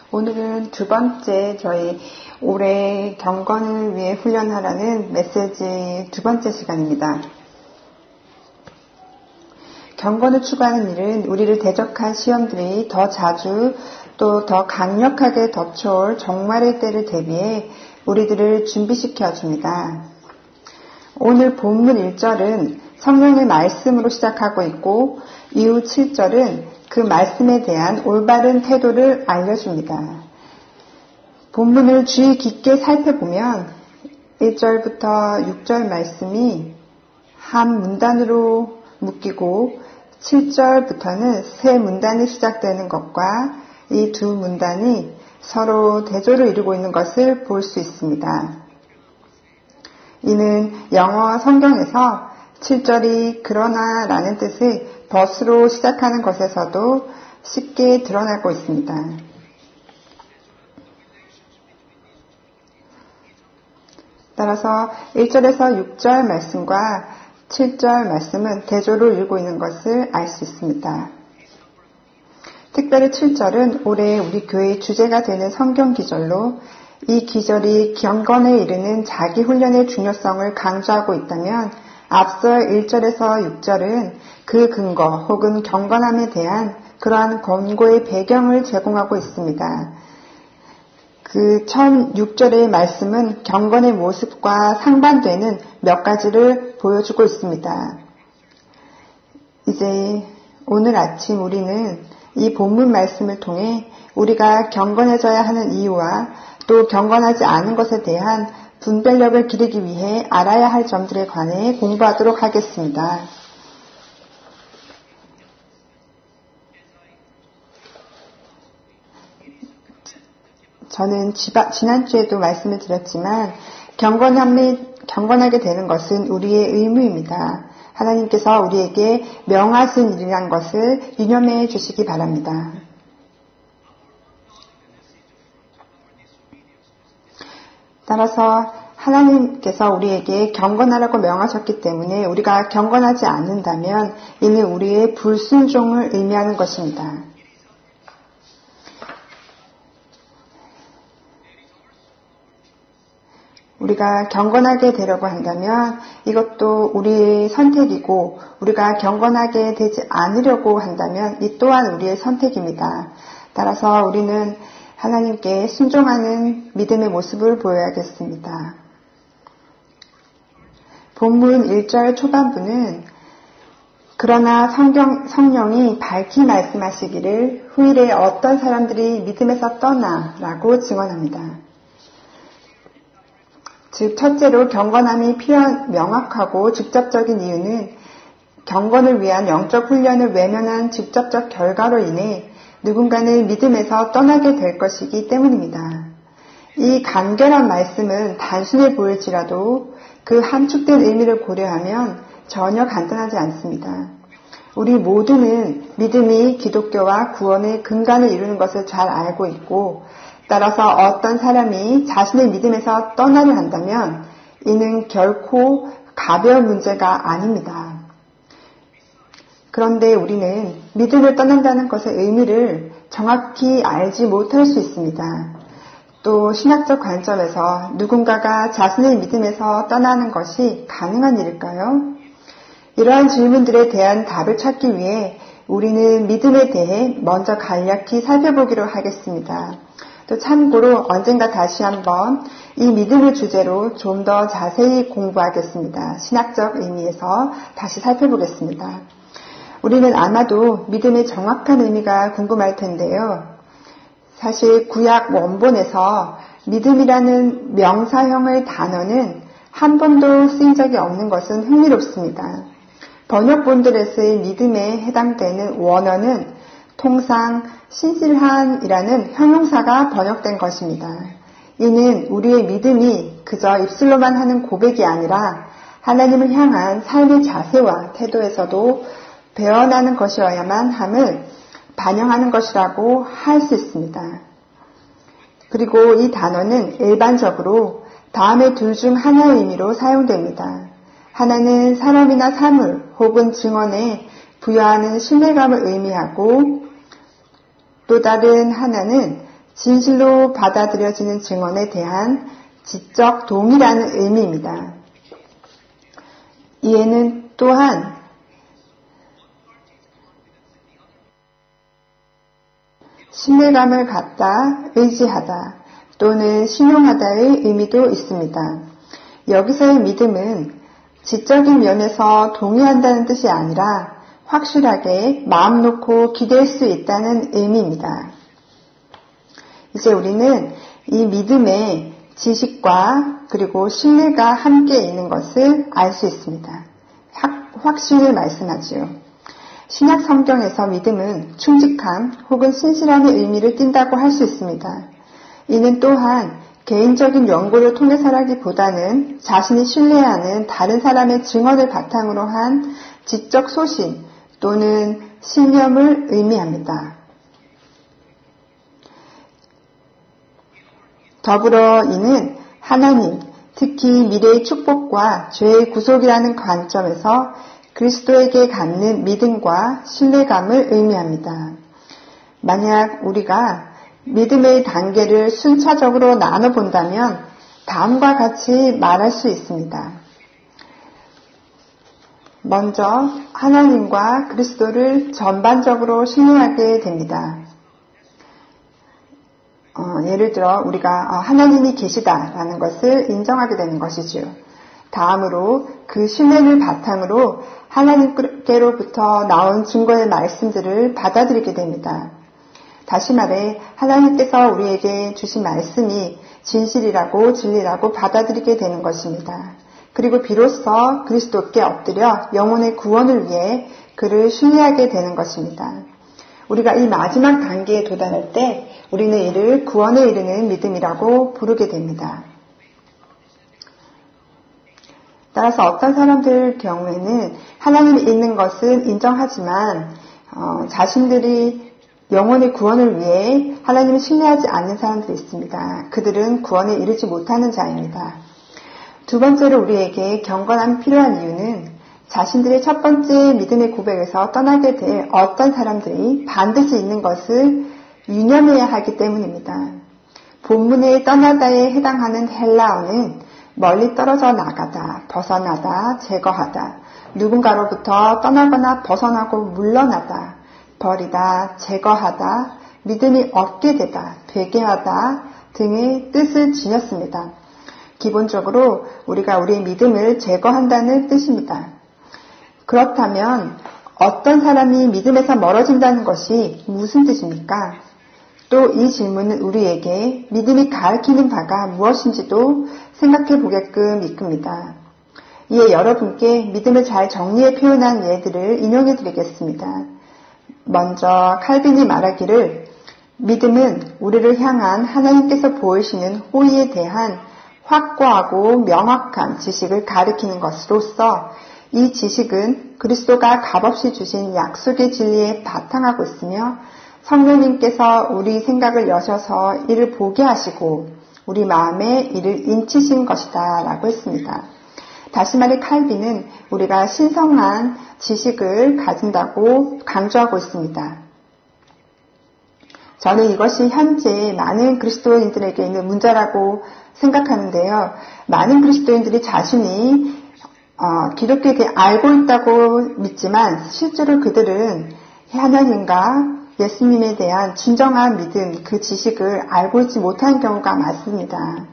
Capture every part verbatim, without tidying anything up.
오늘은 두 번째 저희 올해 경건을 위해 훈련하라는 메시지 두 번째 시간입니다. 경건을 추구하는 일은 우리를 대적한 시험들이 더 자주 또 더 강력하게 덮쳐올 종말의 때를 대비해 우리들을 준비시켜 줍니다. 오늘 본문 일 절은 성령의 말씀으로 시작하고 있고 이후 칠 절은 그 말씀에 대한 올바른 태도를 알려줍니다. 본문을 주의 깊게 살펴보면 일 절부터 육 절 말씀이 한 문단으로 묶이고 칠 절부터는 세 문단이 시작되는 것과 이 두 문단이 서로 대조를 이루고 있는 것을 볼 수 있습니다. 이는 영어 성경에서 칠 절이 그러나 라는 뜻의 벗으로 시작하는 것에서도 쉽게 드러나고 있습니다. 따라서 일 절에서 육 절 말씀과 칠 절 말씀은 대조를 이루고 있는 것을 알 수 있습니다. 특별히 칠 절은 올해 우리 교회의 주제가 되는 성경 기절로 이 기절이 경건에 이르는 자기 훈련의 중요성을 강조하고 있다면 앞서 일 절에서 육 절은 그 근거 혹은 경건함에 대한 그러한 권고의 배경을 제공하고 있습니다. 그 처음 육 절의 말씀은 경건의 모습과 상반되는 몇 가지를 보여주고 있습니다. 이제 오늘 아침 우리는 이 본문 말씀을 통해 우리가 경건해져야 하는 이유와 또 경건하지 않은 것에 대한 분별력을 기르기 위해 알아야 할 점들에 관해 공부하도록 하겠습니다. 저는 지난주에도 말씀을 드렸지만 경건함이, 경건하게 되는 것은 우리의 의무입니다. 하나님께서 우리에게 명하신 일이란 것을 유념해 주시기 바랍니다. 따라서 하나님께서 우리에게 경건하라고 명하셨기 때문에 우리가 경건하지 않는다면 이는 우리의 불순종을 의미하는 것입니다. 우리가 경건하게 되려고 한다면 이것도 우리의 선택이고 우리가 경건하게 되지 않으려고 한다면 이 또한 우리의 선택입니다. 따라서 우리는 하나님께 순종하는 믿음의 모습을 보여야겠습니다. 본문 일 절 초반부는 그러나 성경, 성령이 밝히 말씀하시기를 후일에 어떤 사람들이 믿음에서 떠나 라고 증언합니다. 즉 첫째로 경건함이 필요한 명확하고 직접적인 이유는 경건을 위한 영적 훈련을 외면한 직접적 결과로 인해 누군가는 믿음에서 떠나게 될 것이기 때문입니다. 이 간결한 말씀은 단순해 보일지라도 그 함축된 의미를 고려하면 전혀 간단하지 않습니다. 우리 모두는 믿음이 기독교와 구원의 근간을 이루는 것을 잘 알고 있고 따라서 어떤 사람이 자신의 믿음에서 떠나려 한다면 이는 결코 가벼운 문제가 아닙니다. 그런데 우리는 믿음을 떠난다는 것의 의미를 정확히 알지 못할 수 있습니다. 또 신학적 관점에서 누군가가 자신의 믿음에서 떠나는 것이 가능한 일일까요? 이러한 질문들에 대한 답을 찾기 위해 우리는 믿음에 대해 먼저 간략히 살펴보기로 하겠습니다. 또 참고로 언젠가 다시 한번 이 믿음을 주제로 좀 더 자세히 공부하겠습니다. 신학적 의미에서 다시 살펴보겠습니다. 우리는 아마도 믿음의 정확한 의미가 궁금할 텐데요. 사실 구약 원본에서 믿음이라는 명사형의 단어는 한 번도 쓰인 적이 없는 것은 흥미롭습니다. 번역본들에서의 믿음에 해당되는 원어는 통상 신실한이라는 형용사가 번역된 것입니다. 이는 우리의 믿음이 그저 입술로만 하는 고백이 아니라 하나님을 향한 삶의 자세와 태도에서도 배어나는 것이어야만 함을 반영하는 것이라고 할 수 있습니다. 그리고 이 단어는 일반적으로 다음의 둘 중 하나의 의미로 사용됩니다. 하나는 사람이나 사물 혹은 증언에 부여하는 신뢰감을 의미하고 또 다른 하나는 진실로 받아들여지는 증언에 대한 지적 동의라는 의미입니다. 이에는 또한 신뢰감을 갖다, 의지하다 또는 신용하다의 의미도 있습니다. 여기서의 믿음은 지적인 면에서 동의한다는 뜻이 아니라 확실하게 마음 놓고 기댈 수 있다는 의미입니다. 이제 우리는 이 믿음의 지식과 그리고 신뢰가 함께 있는 것을 알 수 있습니다. 확신을 말씀하지요. 신약 성경에서 믿음은 충직함 혹은 신실함의 의미를 띈다고 할 수 있습니다. 이는 또한 개인적인 연구를 통해서라기보다는 자신이 신뢰하는 다른 사람의 증언을 바탕으로 한 지적 소신 또는 신념을 의미합니다. 더불어 이는 하나님, 특히 미래의 축복과 죄의 구속이라는 관점에서 그리스도에게 갖는 믿음과 신뢰감을 의미합니다. 만약 우리가 믿음의 단계를 순차적으로 나눠본다면 다음과 같이 말할 수 있습니다. 먼저 하나님과 그리스도를 전반적으로 신뢰하게 됩니다. 어, 예를 들어 우리가 어, 하나님이 계시다라는 것을 인정하게 되는 것이죠. 다음으로 그 신뢰를 바탕으로 하나님께로부터 나온 증거의 말씀들을 받아들이게 됩니다. 다시 말해 하나님께서 우리에게 주신 말씀이 진실이라고 진리라고 받아들이게 되는 것입니다. 그리고 비로소 그리스도께 엎드려 영혼의 구원을 위해 그를 신뢰하게 되는 것입니다. 우리가 이 마지막 단계에 도달할 때 우리는 이를 구원에 이르는 믿음이라고 부르게 됩니다. 따라서 어떤 사람들 경우에는 하나님이 있는 것은 인정하지만 어, 자신들이 영혼의 구원을 위해 하나님을 신뢰하지 않는 사람들이 있습니다. 그들은 구원에 이르지 못하는 자입니다. 두 번째로 우리에게 경건함이 필요한 이유는 자신들의 첫 번째 믿음의 고백에서 떠나게 될 어떤 사람들이 반드시 있는 것을 유념해야 하기 때문입니다. 본문의 떠나다에 해당하는 헬라어는 멀리 떨어져 나가다, 벗어나다, 제거하다, 누군가로부터 떠나거나 벗어나고 물러나다, 버리다, 제거하다, 믿음이 없게 되다, 회개하다 등의 뜻을 지녔습니다. 기본적으로 우리가 우리의 믿음을 제거한다는 뜻입니다. 그렇다면 어떤 사람이 믿음에서 멀어진다는 것이 무슨 뜻입니까? 또 이 질문은 우리에게 믿음이 가르치는 바가 무엇인지도 생각해 보게끔 이끕니다. 이에 여러분께 믿음을 잘 정리해 표현한 예들을 인용해 드리겠습니다. 먼저 칼빈이 말하기를 믿음은 우리를 향한 하나님께서 보이시는 호의에 대한 확고하고 명확한 지식을 가리키는 것으로서 이 지식은 그리스도가 값없이 주신 약속의 진리에 바탕하고 있으며 성령님께서 우리 생각을 여셔서 이를 보게 하시고 우리 마음에 이를 인치신 것이다 라고 했습니다. 다시 말해 칼빈은 우리가 신성한 지식을 가진다고 강조하고 있습니다. 저는 이것이 현재 많은 그리스도인들에게 있는 문제라고 생각하는데요. 많은 그리스도인들이 자신이 어, 기독교에 대해 알고 있다고 믿지만 실제로 그들은 하나님과 예수님에 대한 진정한 믿음, 그 지식을 알고 있지 못하는 경우가 많습니다.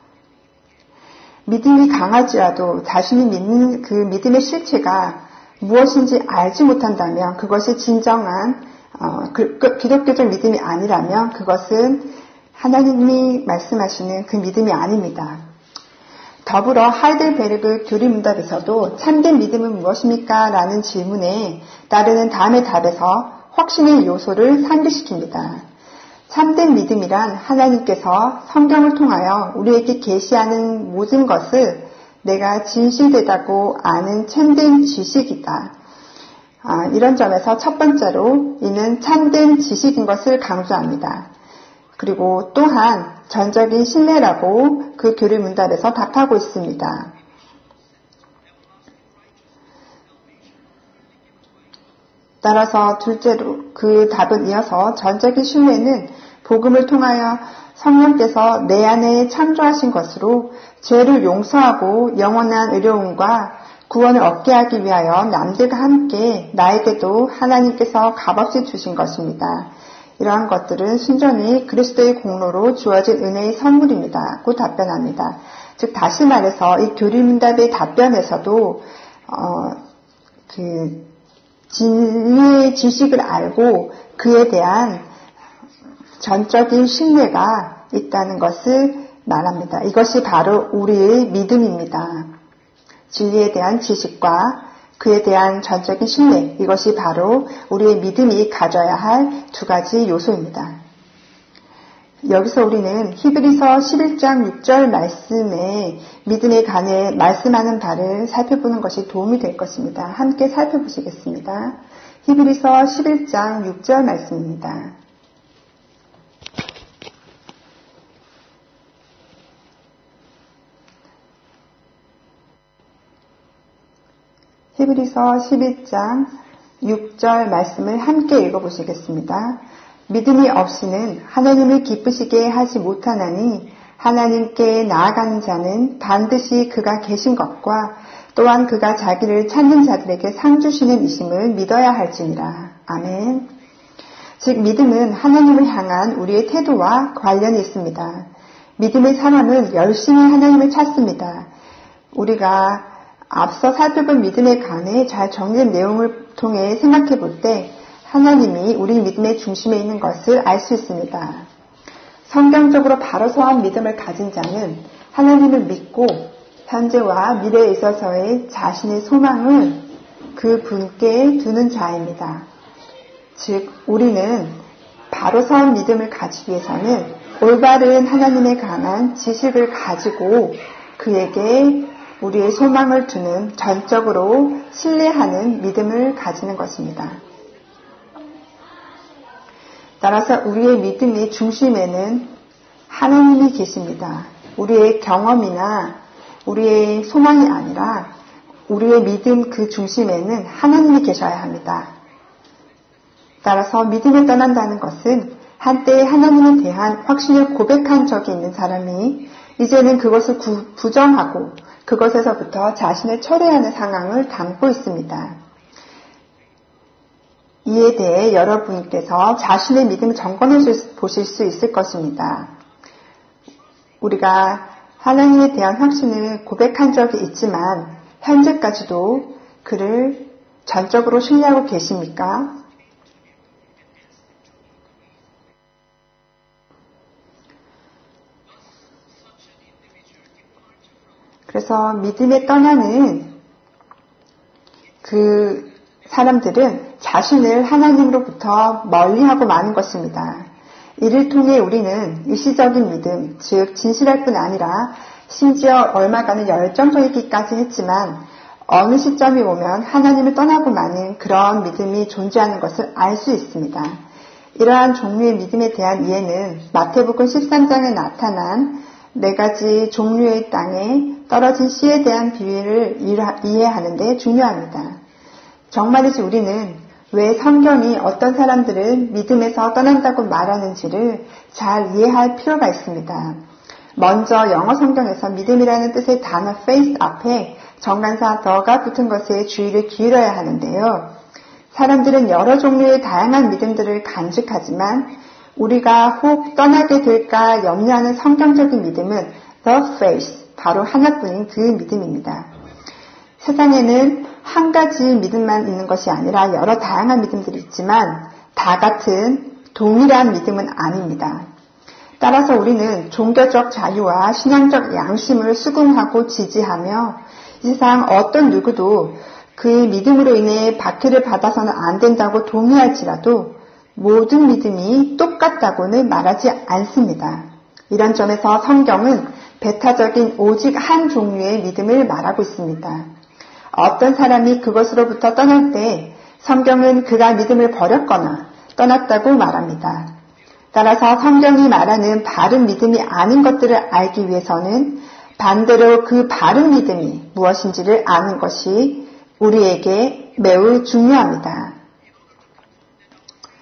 믿음이 강하지라도 자신이 믿는 그 믿음의 실체가 무엇인지 알지 못한다면 그것이 진정한 어, 그, 그, 기독교적 믿음이 아니라면 그것은 하나님이 말씀하시는 그 믿음이 아닙니다. 더불어 하이델베르그 교리문답에서도 참된 믿음은 무엇입니까? 라는 질문에 따르는 다음의 답에서 확신의 요소를 상기시킵니다. 참된 믿음이란 하나님께서 성경을 통하여 우리에게 계시하는 모든 것을 내가 진실되다고 아는 참된 지식이다. 아, 이런 점에서 첫 번째로 이는 참된 지식인 것을 강조합니다. 그리고 또한 전적인 신뢰라고 그 교리 문답에서 답하고 있습니다. 따라서 둘째로 그 답은 이어서 전적인 신뢰는 복음을 통하여 성령께서 내 안에 창조하신 것으로 죄를 용서하고 영원한 의로움과 구원을 얻게 하기 위하여 남들과 함께 나에게도 하나님께서 값없이 주신 것입니다. 이러한 것들은 순전히 그리스도의 공로로 주어진 은혜의 선물입니다. 고 답변합니다. 즉 다시 말해서 이 교리문답의 답변에서도 어, 그 진리의 지식을 알고 그에 대한 전적인 신뢰가 있다는 것을 말합니다. 이것이 바로 우리의 믿음입니다. 진리에 대한 지식과 그에 대한 전적인 신뢰, 이것이 바로 우리의 믿음이 가져야 할 두 가지 요소입니다. 여기서 우리는 히브리서 십일 장 육 절 말씀에 믿음에 관해 말씀하는 바를 살펴보는 것이 도움이 될 것입니다. 함께 살펴보시겠습니다. 히브리서 십일 장 육 절 말씀입니다. 히브리서 십일 장 육 절 말씀을 함께 읽어보시겠습니다. 믿음이 없이는 하나님을 기쁘시게 하지 못하나니 하나님께 나아가는 자는 반드시 그가 계신 것과 또한 그가 자기를 찾는 자들에게 상 주시는 이심을 믿어야 할지니라. 아멘. 즉 믿음은 하나님을 향한 우리의 태도와 관련이 있습니다. 믿음의 사람은 열심히 하나님을 찾습니다. 우리가 앞서 살펴본 믿음에 관해 잘 정리된 내용을 통해 생각해 볼 때 하나님이 우리 믿음의 중심에 있는 것을 알 수 있습니다. 성경적으로 바로 서한 믿음을 가진 자는 하나님을 믿고 현재와 미래에 있어서의 자신의 소망을 그 분께 두는 자입니다. 즉 우리는 바로 서한 믿음을 가지기 위해서는 올바른 하나님에 관한 지식을 가지고 그에게 우리의 소망을 두는 전적으로 신뢰하는 믿음을 가지는 것입니다. 따라서 우리의 믿음의 중심에는 하나님이 계십니다. 우리의 경험이나 우리의 소망이 아니라 우리의 믿음 그 중심에는 하나님이 계셔야 합니다. 따라서 믿음을 떠난다는 것은 한때 하나님에 대한 확신을 고백한 적이 있는 사람이 이제는 그것을 구, 부정하고 그것에서부터 자신을 철회하는 상황을 담고 있습니다. 이에 대해 여러분께서 자신의 믿음을 점검해 보실 수 있을 것입니다. 우리가 하나님에 대한 확신을 고백한 적이 있지만 현재까지도 그를 전적으로 신뢰하고 계십니까? 그래서 믿음에 떠나는 그 사람들은 자신을 하나님으로부터 멀리하고 마는 것입니다. 이를 통해 우리는 일시적인 믿음, 즉 진실할 뿐 아니라 심지어 얼마간은 열정적이기까지 했지만 어느 시점이 오면 하나님을 떠나고 마는 그런 믿음이 존재하는 것을 알 수 있습니다. 이러한 종류의 믿음에 대한 이해는 마태복음 십삼 장에 나타난 네 가지 종류의 땅에 떨어진 씨에 대한 비유를 이해하는 데 중요합니다. 정말이지 우리는 왜 성경이 어떤 사람들을 믿음에서 떠난다고 말하는지를 잘 이해할 필요가 있습니다. 먼저 영어 성경에서 믿음이라는 뜻의 단어 faith 앞에 정관사 the가 붙은 것에 주의를 기울여야 하는데요. 사람들은 여러 종류의 다양한 믿음들을 간직하지만 우리가 혹 떠나게 될까 염려하는 성경적인 믿음은 the faith, 바로 하나뿐인 그 믿음입니다. 세상에는 한 가지 믿음만 있는 것이 아니라 여러 다양한 믿음들이 있지만 다 같은 동일한 믿음은 아닙니다. 따라서 우리는 종교적 자유와 신앙적 양심을 수긍하고 지지하며 이 세상 어떤 누구도 그의 믿음으로 인해 박해를 받아서는 안 된다고 동의할지라도 모든 믿음이 똑같다고는 말하지 않습니다. 이런 점에서 성경은 배타적인 오직 한 종류의 믿음을 말하고 있습니다. 어떤 사람이 그것으로부터 떠날 때 성경은 그가 믿음을 버렸거나 떠났다고 말합니다. 따라서 성경이 말하는 바른 믿음이 아닌 것들을 알기 위해서는 반대로 그 바른 믿음이 무엇인지를 아는 것이 우리에게 매우 중요합니다.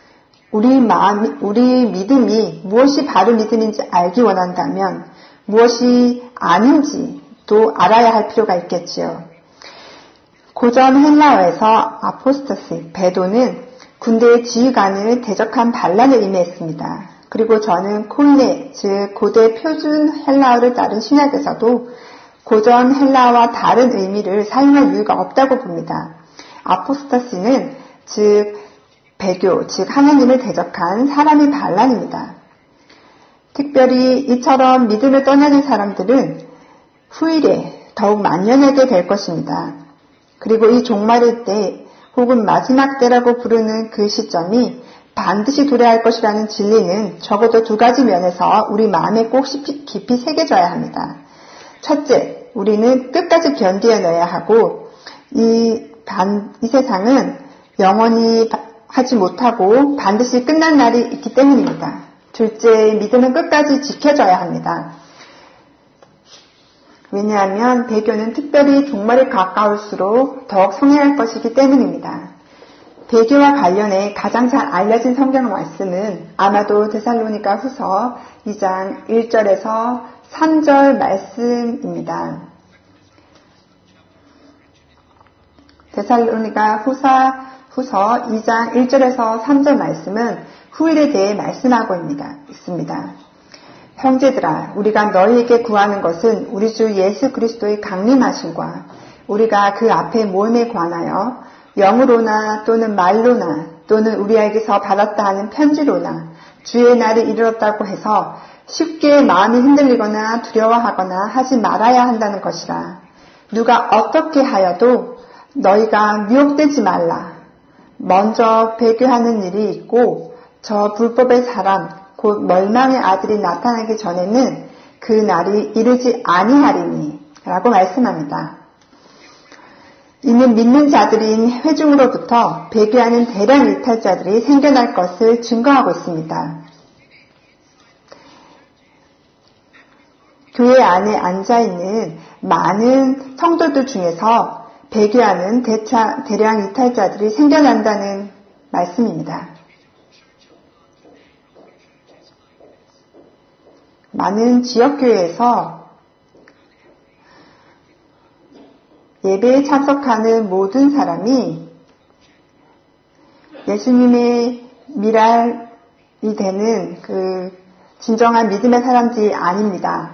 우리 마음, 우리 믿음이 무엇이 바른 믿음인지 알기 원한다면 무엇이 아닌지도 알아야 할 필요가 있겠지요. 고전 헬라어에서 아포스타시, 배도는 군대의 지휘관을 대적한 반란을 의미했습니다. 그리고 저는 코인의, 즉 고대 표준 헬라어를 따른 신약에서도 고전 헬라어와 다른 의미를 사용할 이유가 없다고 봅니다. 아포스타시는 즉 배교, 즉 하나님을 대적한 사람의 반란입니다. 특별히 이처럼 믿음을 떠나는 사람들은 후일에 더욱 만연하게 될 것입니다. 그리고 이 종말의 때 혹은 마지막 때라고 부르는 그 시점이 반드시 도래할 것이라는 진리는 적어도 두 가지 면에서 우리 마음에 꼭 깊이 새겨져야 합니다. 첫째, 우리는 끝까지 견디어내야 하고 이, 반, 이 세상은 영원히 하지 못하고 반드시 끝난 날이 있기 때문입니다. 둘째, 믿음은 끝까지 지켜져야 합니다. 왜냐하면 배교는 특별히 종말에 가까울수록 더욱 성행할 것이기 때문입니다. 배교와 관련해 가장 잘 알려진 성경 말씀은 아마도 데살로니가 후서 이 장 일 절에서 삼 절 말씀입니다. 데살로니가 후서, 후서 이 장 일 절에서 삼 절 말씀은 후일에 대해 말씀하고 있습니다. 형제들아, 우리가 너희에게 구하는 것은 우리 주 예수 그리스도의 강림하심과 우리가 그 앞에 모임에 관하여 영으로나 또는 말로나 또는 우리에게서 받았다 하는 편지로나 주의 날이 이르렀다고 해서 쉽게 마음이 흔들리거나 두려워하거나 하지 말아야 한다는 것이라. 누가 어떻게 하여도 너희가 미혹되지 말라. 먼저 배교하는 일이 있고 저 불법의 사람 곧 멸망의 아들이 나타나기 전에는 그 날이 이르지 아니하리니 라고 말씀합니다. 이는 믿는 자들인 회중으로부터 배교하는 대량 이탈자들이 생겨날 것을 증거하고 있습니다. 교회 안에 앉아있는 많은 성도들 중에서 배교하는 대차, 대량 이탈자들이 생겨난다는 말씀입니다. 많은 지역교회에서 예배에 참석하는 모든 사람이 예수님의 미랄이 되는 그 진정한 믿음의 사람들이 아닙니다.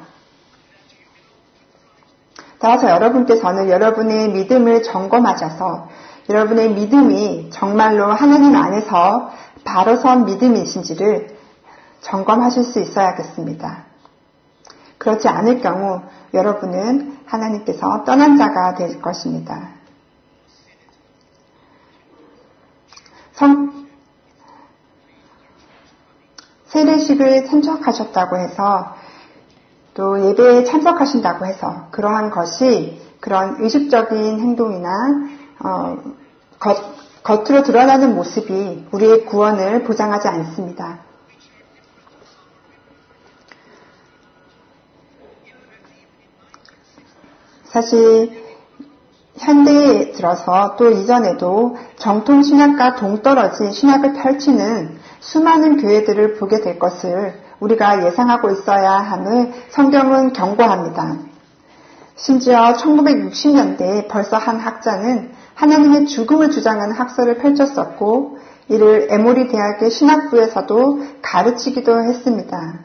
따라서 여러분께서는 여러분의 믿음을 점검하셔서 여러분의 믿음이 정말로 하나님 안에서 바로 선 믿음이신지를 점검하실 수 있어야겠습니다. 그렇지 않을 경우 여러분은 하나님께서 떠난 자가 될 것입니다. 성, 세례식을 참석하셨다고 해서 또 예배에 참석하신다고 해서 그러한 것이 그런 의식적인 행동이나 어, 겉, 겉으로 드러나는 모습이 우리의 구원을 보장하지 않습니다. 사실 현대에 들어서 또 이전에도 정통 신학과 동떨어진 신학을 펼치는 수많은 교회들을 보게 될 것을 우리가 예상하고 있어야 함을 성경은 경고합니다. 심지어 천구백육십 년대에 벌써 한 학자는 하나님의 죽음을 주장하는 학설을 펼쳤었고 이를 에모리 대학의 신학부에서도 가르치기도 했습니다.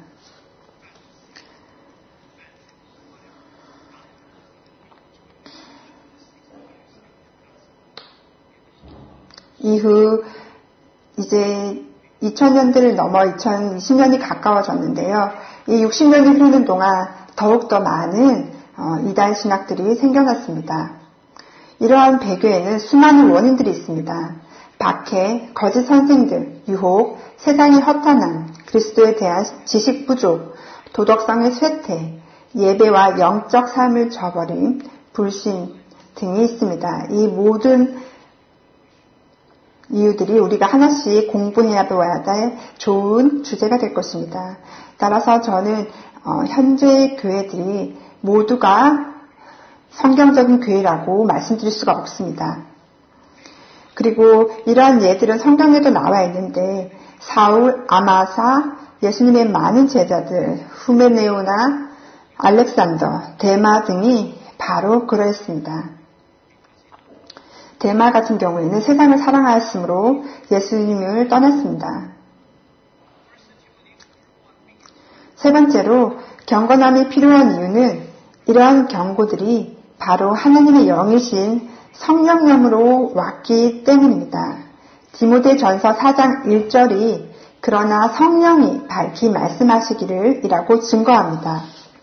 이후 이제 이천 년대를 넘어 이천이십 년이 가까워졌는데요. 이 육십 년이 흐르는 동안 더욱더 많은 이단 신학들이 생겨났습니다. 이러한 배교에는 수많은 원인들이 있습니다. 박해, 거짓 선생들, 유혹, 세상의 허탄함, 그리스도에 대한 지식 부족, 도덕성의 쇠퇴, 예배와 영적 삶을 저버림, 불신 등이 있습니다. 이 모든 이유들이 우리가 하나씩 공부해야 배워야 될 좋은 주제가 될 것입니다. 따라서 저는 어, 현재 교회들이 모두가 성경적인 교회라고 말씀드릴 수가 없습니다. 그리고 이러한 예들은 성경에도 나와 있는데 사울, 아마사, 예수님의 많은 제자들, 후메네오나 알렉산더, 데마 등이 바로 그러했습니다. 데마 같은 경우에는 세상을 사랑하였으므로 예수님을 떠났습니다. 세 번째로 경건함이 필요한 이유는 이러한 경고들이 바로 하나님의 영이신 성령님으로 왔기 때문입니다. 디모데전서 사 장 일 절이 그러나 성령이 밝히 말씀하시기를 이라고 증거합니다.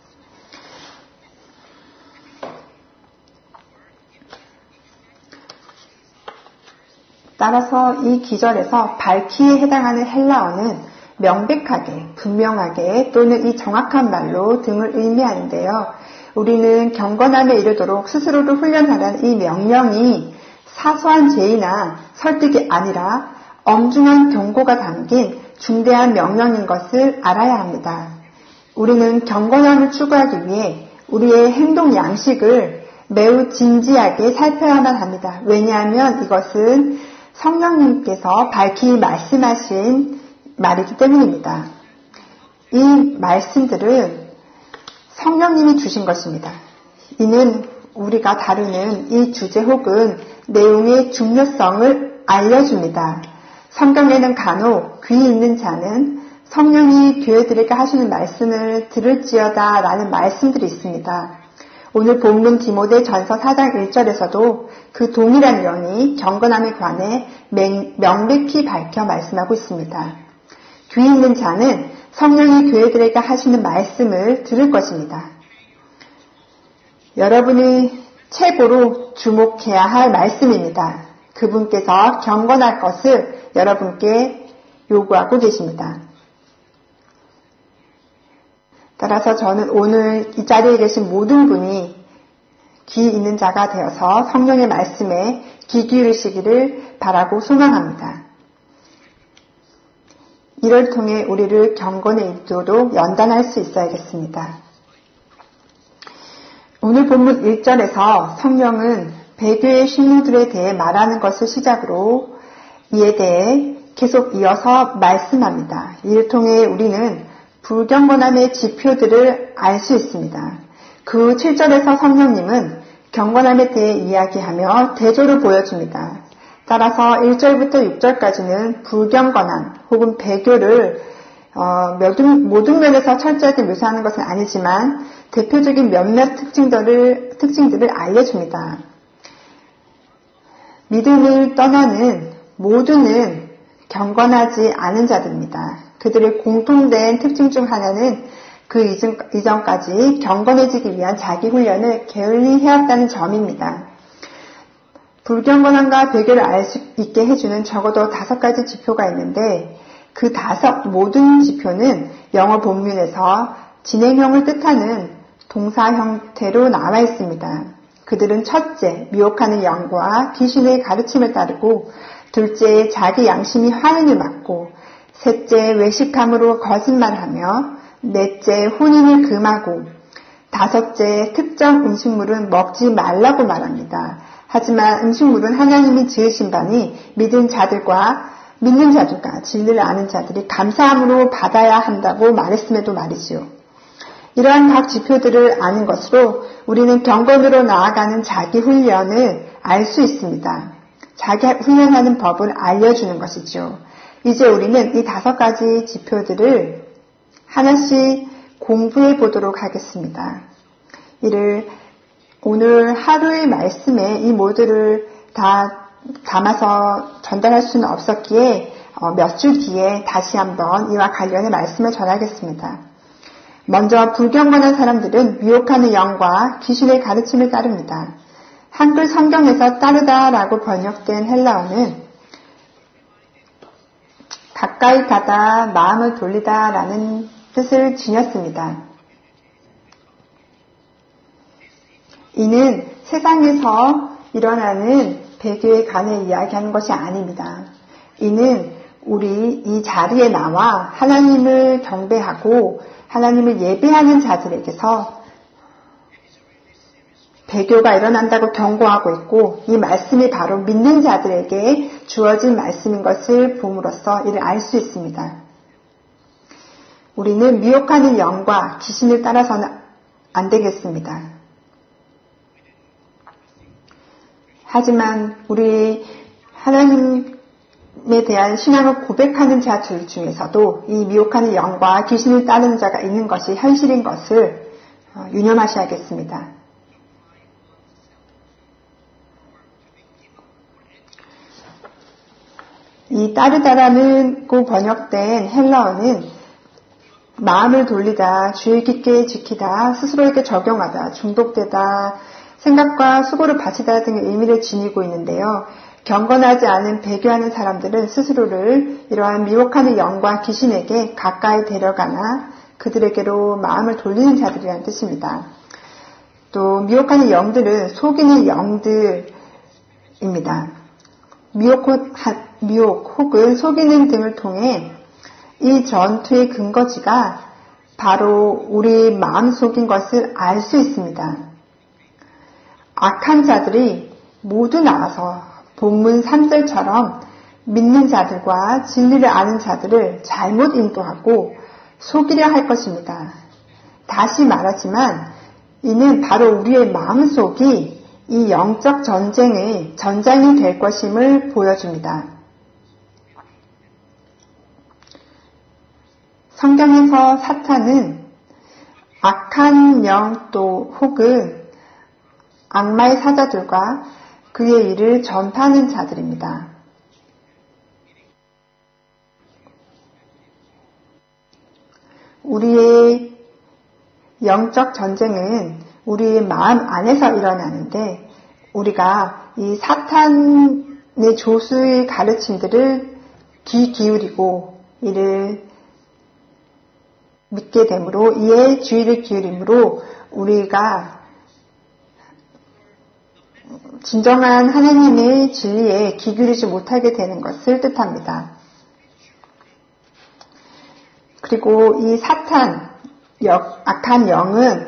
따라서 이 기절에서 밝히에 해당하는 헬라어는 명백하게, 분명하게 또는 이 정확한 말로 등을 의미하는데요. 우리는 경건함에 이르도록 스스로를 훈련하라는 이 명령이 사소한 제의나 설득이 아니라 엄중한 경고가 담긴 중대한 명령인 것을 알아야 합니다. 우리는 경건함을 추구하기 위해 우리의 행동 양식을 매우 진지하게 살펴야만 합니다. 왜냐하면 이것은 성령님께서 밝히 말씀하신 말이기 때문입니다. 이 말씀들은 성령님이 주신 것입니다. 이는 우리가 다루는 이 주제 혹은 내용의 중요성을 알려줍니다. 성경에는 간혹 귀 있는 자는 성령이 교회들에게 하시는 말씀을 들을지어다 라는 말씀들이 있습니다. 오늘 본문 디모데전서 사 장 일 절에서도 그 동일한 영이 경건함에 관해 명백히 밝혀 말씀하고 있습니다. 귀 있는 자는 성령이 교회들에게 하시는 말씀을 들을 것입니다. 여러분이 최고로 주목해야 할 말씀입니다. 그분께서 경건할 것을 여러분께 요구하고 계십니다. 따라서 저는 오늘 이 자리에 계신 모든 분이 귀 있는 자가 되어서 성령의 말씀에 귀 기울이시기를 바라고 소망합니다. 이를 통해 우리를 경건에 이르도록 연단할 수 있어야겠습니다. 오늘 본문 일 절에서 성령은 배교의 신료들에 대해 말하는 것을 시작으로 이에 대해 계속 이어서 말씀합니다. 이를 통해 우리는 불경건함의 지표들을 알 수 있습니다. 그 칠 절에서 성령님은 경건함에 대해 이야기하며 대조를 보여줍니다. 따라서 일 절부터 육 절까지는 불경건함 혹은 배교를 어, 모든, 모든 면에서 철저하게 묘사하는 것은 아니지만 대표적인 몇몇 특징들을, 특징들을 알려줍니다. 믿음을 떠나는 모두는 경건하지 않은 자들입니다. 그들의 공통된 특징 중 하나는 그 이전, 이전까지 경건해지기 위한 자기 훈련을 게을리 해왔다는 점입니다. 불경건함과 배교를 알 수 있게 해주는 적어도 다섯 가지 지표가 있는데 그 다섯 모든 지표는 영어 본문에서 진행형을 뜻하는 동사 형태로 나와 있습니다. 그들은 첫째, 미혹하는 영과 귀신의 가르침을 따르고 둘째, 자기 양심이 화인을 맞고 셋째, 외식함으로 거짓말하며 넷째, 혼인을 금하고 다섯째, 특정 음식물은 먹지 말라고 말합니다. 하지만 음식물은 하나님이 지으신 바니 믿은 자들과 믿는 자들과 진리를 아는 자들이 감사함으로 받아야 한다고 말했음에도 말이지요. 이러한 각 지표들을 아는 것으로 우리는 경건으로 나아가는 자기 훈련을 알 수 있습니다. 자기 훈련하는 법을 알려주는 것이죠. 이제 우리는 이 다섯 가지 지표들을 하나씩 공부해 보도록 하겠습니다. 이를 오늘 하루의 말씀에 이 모두를 다 담아서 전달할 수는 없었기에 몇 주 뒤에 다시 한번 이와 관련의 말씀을 전하겠습니다. 먼저 불경건한 사람들은 미혹하는 영과 귀신의 가르침을 따릅니다. 한글 성경에서 따르다라고 번역된 헬라어는 가까이 가다, 마음을 돌리다라는 뜻을 지녔습니다. 이는 세상에서 일어나는 배교에 관해 이야기하는 것이 아닙니다. 이는 우리 이 자리에 나와 하나님을 경배하고 하나님을 예배하는 자들에게서 배교가 일어난다고 경고하고 있고 이 말씀이 바로 믿는 자들에게 주어진 말씀인 것을 봄으로써 이를 알 수 있습니다. 우리는 미혹하는 영과 귀신을 따라서는 안 되겠습니다. 하지만 우리 하나님에 대한 신앙을 고백하는 자들 중에서도 이 미혹하는 영과 귀신을 따르는 자가 있는 것이 현실인 것을 유념하셔야겠습니다. 이 따르다라는 고 번역된 헬라어는 마음을 돌리다, 주의 깊게 지키다, 스스로에게 적용하다, 중독되다, 생각과 수고를 바치다 등의 의미를 지니고 있는데요. 경건하지 않은 배교하는 사람들은 스스로를 이러한 미혹하는 영과 귀신에게 가까이 데려가나 그들에게로 마음을 돌리는 자들이라는 뜻입니다. 또 미혹하는 영들은 속이는 영들입니다. 미혹, 미혹 혹은 속이는 등을 통해 이 전투의 근거지가 바로 우리 마음 속인 것을 알 수 있습니다. 악한 자들이 모두 나와서 본문 삼 절처럼 믿는 자들과 진리를 아는 자들을 잘못 인도하고 속이려 할 것입니다. 다시 말하지만 이는 바로 우리의 마음속이 이 영적 전쟁의 전장이 될 것임을 보여줍니다. 성경에서 사탄은 악한 명 또 혹은 악마의 사자들과 그의 일을 전파하는 자들입니다. 우리의 영적 전쟁은 우리의 마음 안에서 일어나는데 우리가 이 사탄의 조수의 가르침들을 귀 기울이고 이를 믿게 되므로 이에 주의를 기울이므로 우리가 진정한 하나님의 진리에 귀 기울이지 못하게 되는 것을 뜻합니다. 그리고 이 사탄, 악한 영은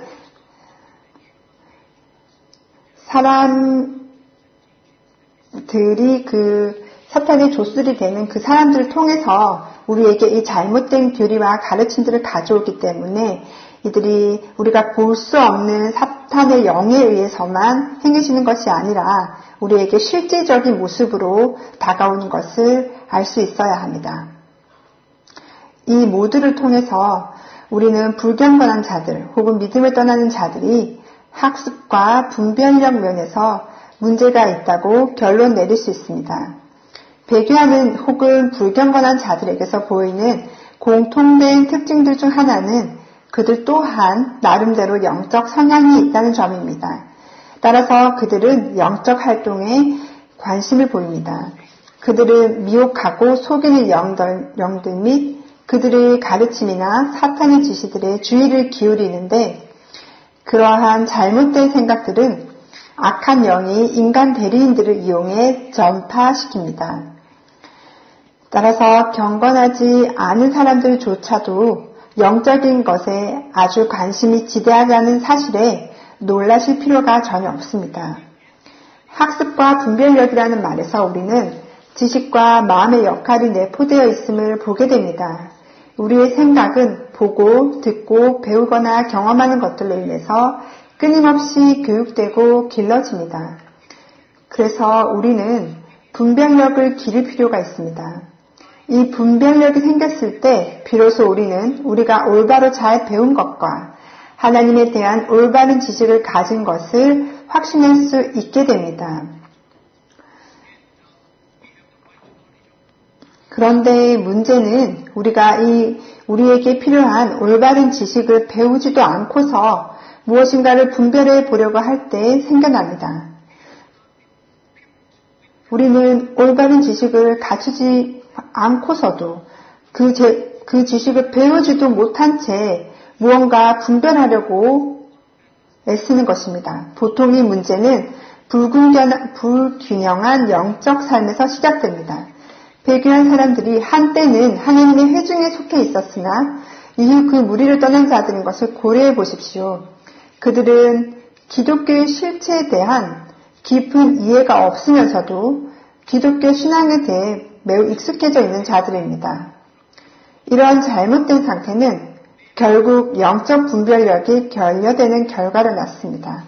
사람들이 그 사탄의 조술이 되는 그 사람들을 통해서 우리에게 이 잘못된 교리와 가르침들을 가져오기 때문에 이들이 우리가 볼 수 없는 사탄의 영에 의해서만 행해지는 것이 아니라 우리에게 실제적인 모습으로 다가오는 것을 알 수 있어야 합니다. 이 모두를 통해서 우리는 불경건한 자들 혹은 믿음을 떠나는 자들이 학습과 분별력 면에서 문제가 있다고 결론 내릴 수 있습니다. 배교하는 혹은 불경건한 자들에게서 보이는 공통된 특징들 중 하나는 그들 또한 나름대로 영적 성향이 있다는 점입니다. 따라서 그들은 영적 활동에 관심을 보입니다. 그들은 미혹하고 속이는 영들, 영들 및 그들의 가르침이나 사탄의 지시들에 주의를 기울이는데 그러한 잘못된 생각들은 악한 영이 인간 대리인들을 이용해 전파시킵니다. 따라서 경건하지 않은 사람들조차도 영적인 것에 아주 관심이 지대하다는 사실에 놀라실 필요가 전혀 없습니다. 학습과 분별력이라는 말에서 우리는 지식과 마음의 역할이 내포되어 있음을 보게 됩니다. 우리의 생각은 보고, 듣고, 배우거나 경험하는 것들로 인해서 끊임없이 교육되고 길러집니다. 그래서 우리는 분별력을 기를 필요가 있습니다. 이 분별력이 생겼을 때 비로소 우리는 우리가 올바로 잘 배운 것과 하나님에 대한 올바른 지식을 가진 것을 확신할 수 있게 됩니다. 그런데 문제는 우리가 이 우리에게 필요한 올바른 지식을 배우지도 않고서 무엇인가를 분별해 보려고 할 때 생겨납니다. 우리는 올바른 지식을 갖추지 않고서도 그, 제, 그 지식을 배우지도 못한 채 무언가 분별하려고 애쓰는 것입니다. 보통 이 문제는 불균형, 불균형한 영적 삶에서 시작됩니다. 배교한 사람들이 한때는 하나님의 회중에 속해 있었으나 이후 그 무리를 떠난 자들인 것을 고려해 보십시오. 그들은 기독교의 실체에 대한 깊은 이해가 없으면서도 기독교 신앙에 대해 매우 익숙해져 있는 자들입니다. 이러한 잘못된 상태는 결국 영적 분별력이 결여되는 결과를 낳습니다.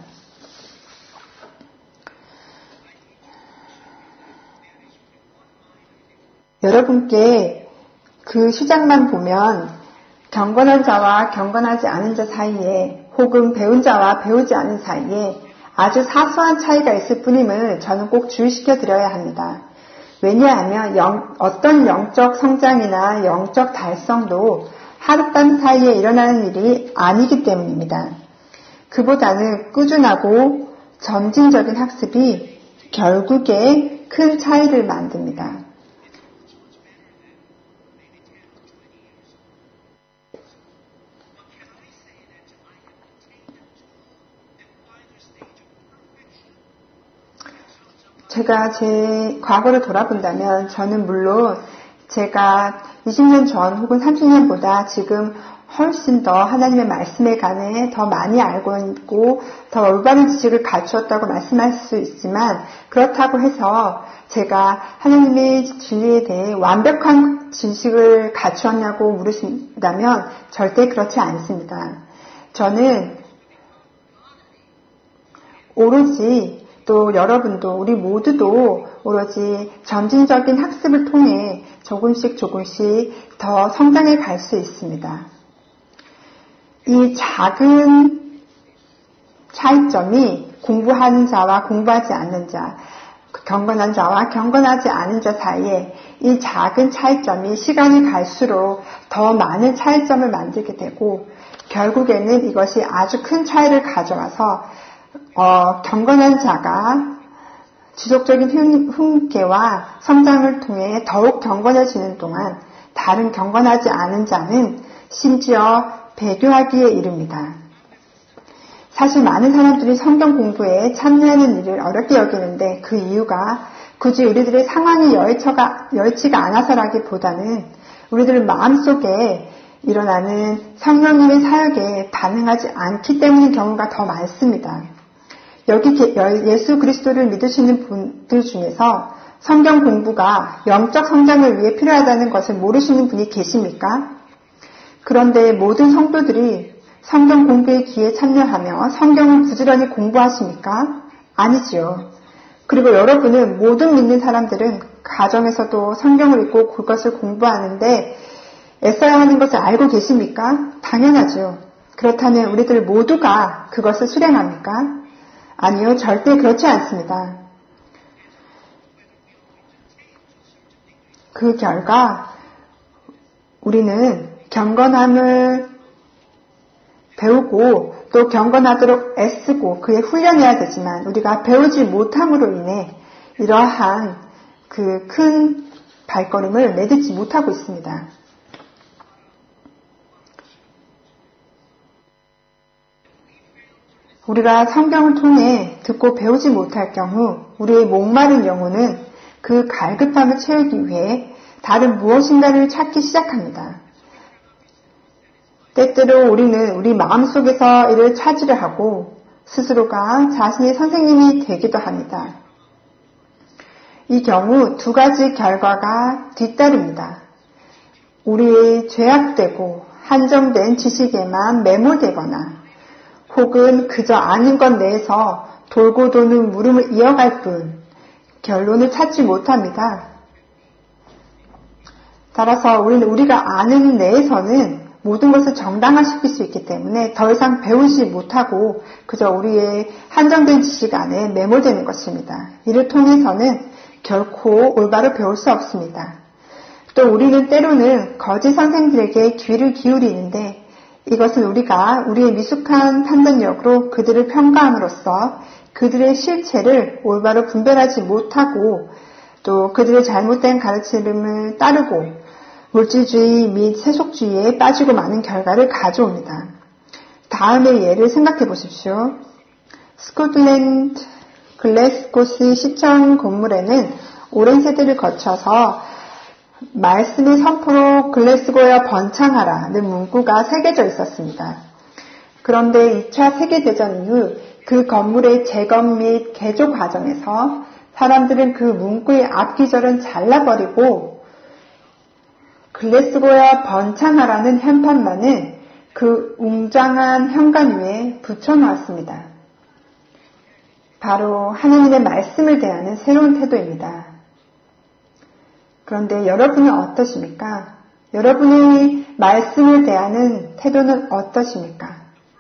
여러분께 그 시작만 보면 경건한 자와 경건하지 않은 자 사이에 혹은 배운 자와 배우지 않은 사이에 아주 사소한 차이가 있을 뿐임을 저는 꼭 주의시켜 드려야 합니다. 왜냐하면 영, 어떤 영적 성장이나 영적 달성도 하룻밤 사이에 일어나는 일이 아니기 때문입니다. 그보다는 꾸준하고 점진적인 학습이 결국에 큰 차이를 만듭니다. 제가 제 과거를 돌아본다면 저는 물론 제가 이십 년 전 혹은 삼십 년보다 지금 훨씬 더 하나님의 말씀에 관해 더 많이 알고 있고 더 올바른 지식을 갖추었다고 말씀할 수 있지만 그렇다고 해서 제가 하나님의 진리에 대해 완벽한 지식을 갖추었냐고 물으신다면 절대 그렇지 않습니다. 저는 오로지 또 여러분도 우리 모두도 오로지 점진적인 학습을 통해 조금씩 조금씩 더 성장해 갈 수 있습니다. 이 작은 차이점이 공부하는 자와 공부하지 않는 자, 경건한 자와 경건하지 않은 자 사이에 이 작은 차이점이 시간이 갈수록 더 많은 차이점을 만들게 되고 결국에는 이것이 아주 큰 차이를 가져와서 어, 경건한 자가 지속적인 훈계와 성장을 통해 더욱 경건해지는 동안 다른 경건하지 않은 자는 심지어 배교하기에 이릅니다. 사실 많은 사람들이 성경 공부에 참여하는 일을 어렵게 여기는데 그 이유가 굳이 우리들의 상황이 여의치가, 여의치가 않아서라기보다는 우리들 마음속에 일어나는 성령님의 사역에 반응하지 않기 때문인 경우가 더 많습니다. 여기 예수 그리스도를 믿으시는 분들 중에서 성경 공부가 영적 성장을 위해 필요하다는 것을 모르시는 분이 계십니까? 그런데 모든 성도들이 성경 공부에 기에 참여하며 성경을 부지런히 공부하십니까? 아니지요. 그리고 여러분은 모든 믿는 사람들은 가정에서도 성경을 읽고 그것을 공부하는데 애써야 하는 것을 알고 계십니까? 당연하죠. 그렇다면 우리들 모두가 그것을 수행합니까? 아니요, 절대 그렇지 않습니다. 그 결과 우리는 경건함을 배우고 또 경건하도록 애쓰고 그에 훈련해야 되지만 우리가 배우지 못함으로 인해 이러한 그 큰 발걸음을 내딛지 못하고 있습니다. 우리가 성경을 통해 듣고 배우지 못할 경우 우리의 목마른 영혼은 그 갈급함을 채우기 위해 다른 무엇인가를 찾기 시작합니다. 때때로 우리는 우리 마음속에서 이를 찾으려 하고 스스로가 자신의 선생님이 되기도 합니다. 이 경우 두 가지 결과가 뒤따릅니다. 우리의 죄악되고 한정된 지식에만 매몰되거나 혹은 그저 아는 것 내에서 돌고 도는 물음을 이어갈 뿐 결론을 찾지 못합니다. 따라서 우리는 우리가 아는 내에서는 모든 것을 정당화시킬 수 있기 때문에 더 이상 배우지 못하고 그저 우리의 한정된 지식 안에 매몰되는 것입니다. 이를 통해서는 결코 올바로 배울 수 없습니다. 또 우리는 때로는 거짓 선생들에게 귀를 기울이는데 이것은 우리가 우리의 미숙한 판단력으로 그들을 평가함으로써 그들의 실체를 올바로 분별하지 못하고 또 그들의 잘못된 가르침을 따르고 물질주의 및 세속주의에 빠지고 마는 결과를 가져옵니다. 다음의 예를 생각해 보십시오. 스코틀랜드 글래스고시 시청 건물에는 오랜 세대를 거쳐서 말씀의 선포로 글래스고여 번창하라는 문구가 새겨져 있었습니다. 그런데 이 차 세계대전 이후 그 건물의 재건 및 개조 과정에서 사람들은 그 문구의 앞귀절은 잘라버리고 글래스고와 번창하라는 현판만은 그 웅장한 현관 위에 붙여놓았습니다. 바로 하나님의 말씀을 대하는 새로운 태도입니다. 그런데 여러분은 어떠십니까? 여러분의 말씀을 대하는 태도는 어떠십니까?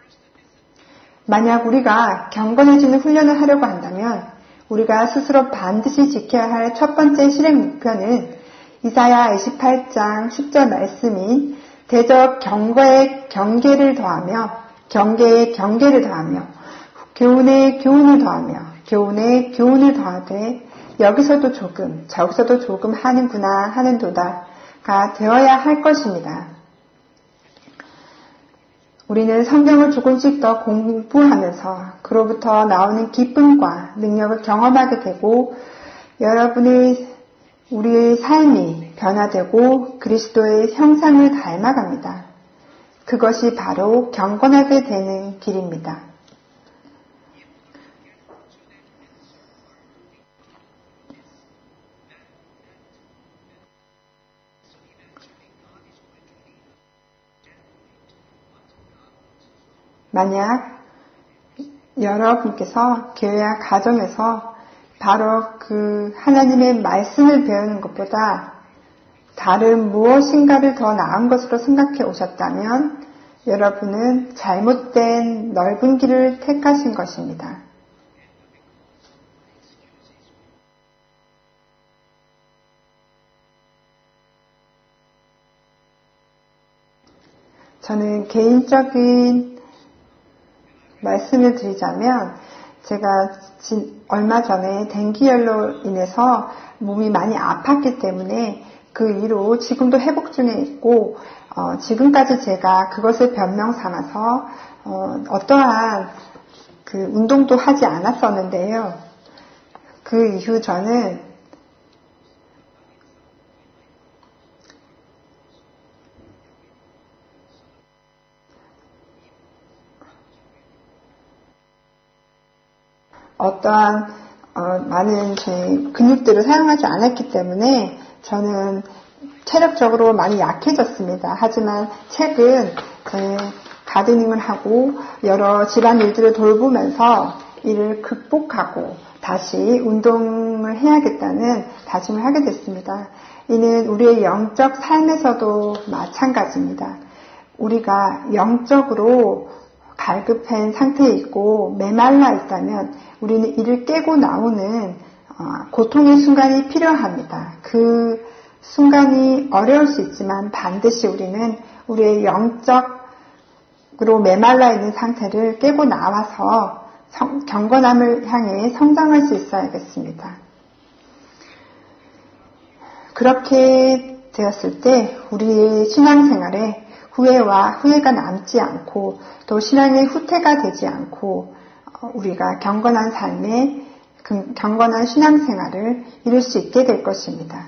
만약 우리가 경건해지는 훈련을 하려고 한다면 우리가 스스로 반드시 지켜야 할 첫 번째 실행 목표는 이사야 이십팔 장 십 절 말씀인 대적 경거에 경계를 더하며 경계에 경계를 더하며 교훈에 교훈을 더하며 교훈에 교훈을 더하되 여기서도 조금 저기서도 조금 하는구나 하는 도다가 되어야 할 것입니다. 우리는 성경을 조금씩 더 공부하면서 그로부터 나오는 기쁨과 능력을 경험하게 되고 여러분의 우리의 삶이 변화되고 그리스도의 형상을 닮아갑니다. 그것이 바로 경건하게 되는 길입니다. 만약 여러분께서 교회와 가정에서 바로 그 하나님의 말씀을 배우는 것보다 다른 무엇인가를 더 나은 것으로 생각해 오셨다면 여러분은 잘못된 넓은 길을 택하신 것입니다. 저는 개인적인 말씀을 드리자면 제가 진, 얼마 전에 댕기열로 인해서 몸이 많이 아팠기 때문에 그 이후로 지금도 회복 중에 있고 어, 지금까지 제가 그것을 변명 삼아서 어, 어떠한 그 운동도 하지 않았었는데요. 그 이후 저는 어떠한 어, 많은 제 근육들을 사용하지 않았기 때문에 저는 체력적으로 많이 약해졌습니다. 하지만 최근 제 가드닝을 하고 여러 집안 일들을 돌보면서 이를 극복하고 다시 운동을 해야겠다는 다짐을 하게 됐습니다. 이는 우리의 영적 삶에서도 마찬가지입니다. 우리가 영적으로 갈급한 상태에 있고 메말라 있다면 우리는 이를 깨고 나오는 고통의 순간이 필요합니다. 그 순간이 어려울 수 있지만 반드시 우리는 우리의 영적으로 메말라 있는 상태를 깨고 나와서 성, 경건함을 향해 성장할 수 있어야겠습니다. 그렇게 되었을 때 우리의 신앙생활에 후회와 후회가 남지 않고 또 신앙의 후퇴가 되지 않고 우리가 경건한 삶에 경건한 신앙생활을 이룰 수 있게 될 것입니다.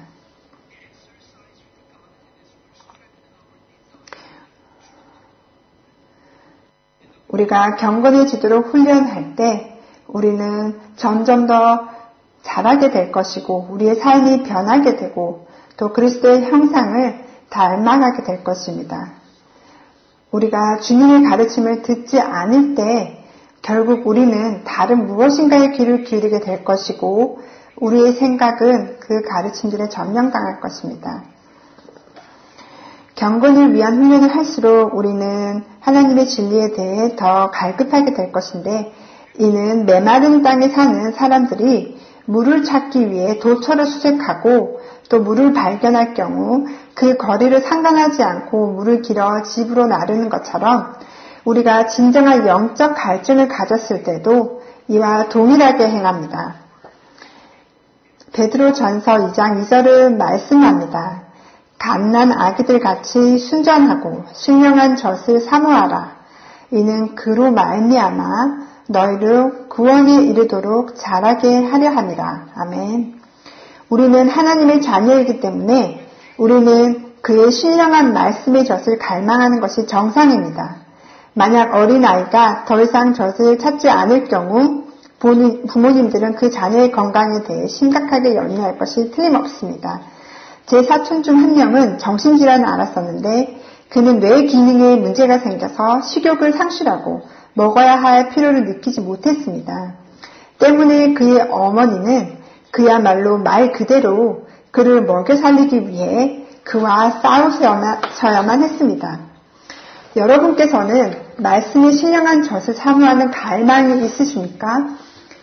우리가 경건해지도록 훈련할 때 우리는 점점 더 잘하게 될 것이고 우리의 삶이 변하게 되고 또 그리스도의 형상을 닮아가게 될 것입니다. 우리가 주님의 가르침을 듣지 않을 때 결국 우리는 다른 무엇인가의 귀를 기울이게 될 것이고 우리의 생각은 그 가르침들에 점령당할 것입니다. 경건을 위한 훈련을 할수록 우리는 하나님의 진리에 대해 더 갈급하게 될 것인데 이는 메마른 땅에 사는 사람들이 물을 찾기 위해 도처를 수색하고 또 물을 발견할 경우 그 거리를 상관하지 않고 물을 길어 집으로 나르는 것처럼 우리가 진정한 영적 갈증을 가졌을 때도 이와 동일하게 행합니다. 베드로전서 이 장 이 절은 말씀합니다. 갓난 아기들 같이 순전하고 신령한 젖을 사모하라. 이는 그로 말미암아 너희를 구원에 이르도록 자라게 하려 함이라. 아멘. 우리는 하나님의 자녀이기 때문에 우리는 그의 신령한 말씀의 젖을 갈망하는 것이 정상입니다. 만약 어린아이가 더 이상 젖을 찾지 않을 경우 부모님들은 그 자녀의 건강에 대해 심각하게 염려할 것이 틀림없습니다. 제 사촌 중 한 명은 정신질환을 앓았었는데 그는 뇌 기능에 문제가 생겨서 식욕을 상실하고 먹어야 할 필요를 느끼지 못했습니다. 때문에 그의 어머니는 그야말로 말 그대로 그를 먹여 살리기 위해 그와 싸우셔야만 했습니다. 여러분께서는 말씀에 신령한 젖을 사모하는 갈망이 있으십니까?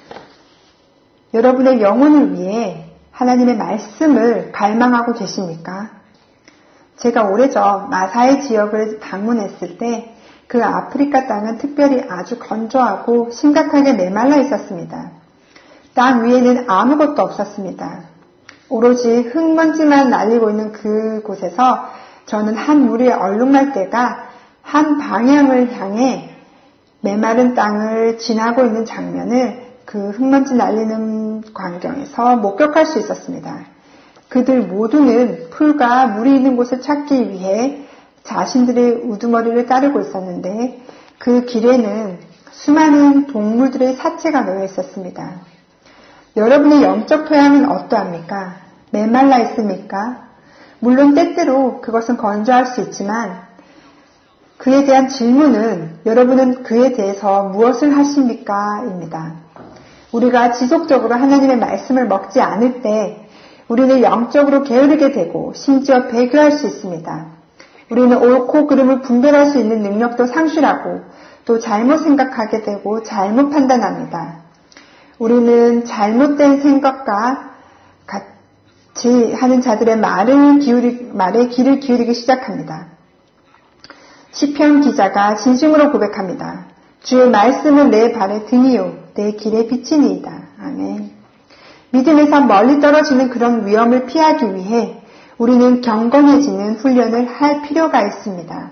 여러분의 영혼을 위해 하나님의 말씀을 갈망하고 계십니까? 제가 오래전 마사이 지역을 방문했을 때 그 아프리카 땅은 특별히 아주 건조하고 심각하게 메말라 있었습니다. 땅 위에는 아무것도 없었습니다. 오로지 흙먼지만 날리고 있는 그곳에서 저는 한 무리의 얼룩말대가 한 방향을 향해 메마른 땅을 지나고 있는 장면을 그 흙먼지 날리는 광경에서 목격할 수 있었습니다. 그들 모두는 풀과 물이 있는 곳을 찾기 위해 자신들의 우두머리를 따르고 있었는데 그 길에는 수많은 동물들의 사체가 놓여 있었습니다. 여러분의 영적 토양은 어떠합니까? 메말라 있습니까? 물론 때때로 그것은 건조할 수 있지만 그에 대한 질문은 여러분은 그에 대해서 무엇을 하십니까? 입니다. 우리가 지속적으로 하나님의 말씀을 먹지 않을 때 우리는 영적으로 게으르게 되고 심지어 배교할 수 있습니다. 우리는 옳고 그름을 분별할 수 있는 능력도 상실하고 또 잘못 생각하게 되고 잘못 판단합니다. 우리는 잘못된 생각과 같이 하는 자들의 말을 기울이, 말에 귀를 기울이기 시작합니다. 시편 기자가 진심으로 고백합니다. 주의 말씀은 내 발의 등이요 내 길의 빛이니이다. 아멘. 믿음에서 멀리 떨어지는 그런 위험을 피하기 위해 우리는 경건해지는 훈련을 할 필요가 있습니다.